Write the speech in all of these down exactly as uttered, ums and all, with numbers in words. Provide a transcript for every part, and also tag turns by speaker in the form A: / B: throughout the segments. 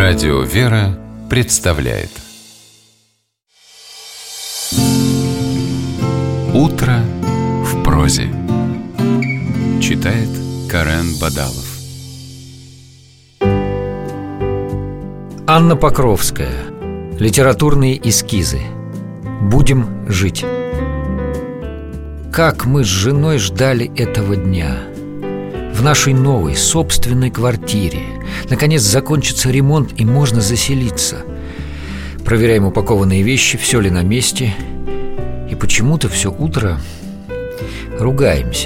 A: Радио «Вера» представляет «Утро в прозе». Читает Карен Бадалов.
B: Анна Покровская. Литературные эскизы. Будем жить. Как мы с женой ждали этого дня. В нашей новой, собственной квартире наконец закончится ремонт, и можно заселиться. Проверяем упакованные вещи, все ли на месте. И почему-то все утро ругаемся.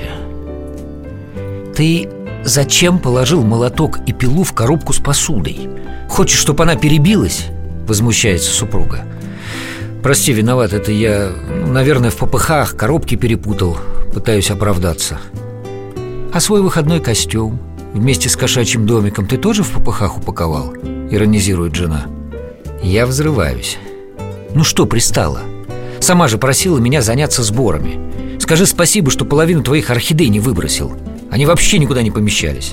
B: Ты зачем положил молоток и пилу в коробку с посудой? Хочешь, чтобы она перебилась? Возмущается супруга. Прости, виноват, это я, наверное, в попыхах коробки перепутал. Пытаюсь оправдаться. А свой выходной костюм вместе с кошачьим домиком ты тоже в попыхах упаковал? Иронизирует жена. Я взрываюсь. Ну что пристала? Сама же просила меня заняться сборами. Скажи спасибо, что половину твоих орхидей не выбросил. Они вообще никуда не помещались.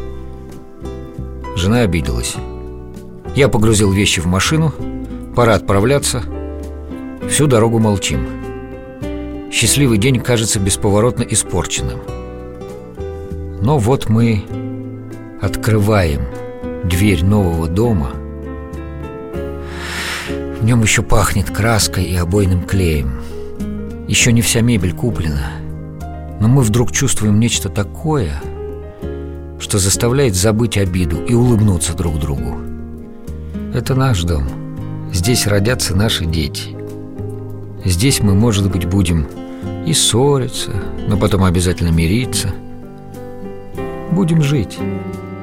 B: Жена обиделась. Я погрузил вещи в машину. Пора отправляться. Всю дорогу молчим. Счастливый день кажется бесповоротно испорченным. Но вот мы открываем дверь нового дома. В нем еще пахнет краской и обойным клеем. Еще не вся мебель куплена. Но мы вдруг чувствуем нечто такое, что заставляет забыть обиду и улыбнуться друг другу. Это наш дом. Здесь родятся наши дети. Здесь мы, может быть, будем и ссориться, но потом обязательно мириться. Будем жить.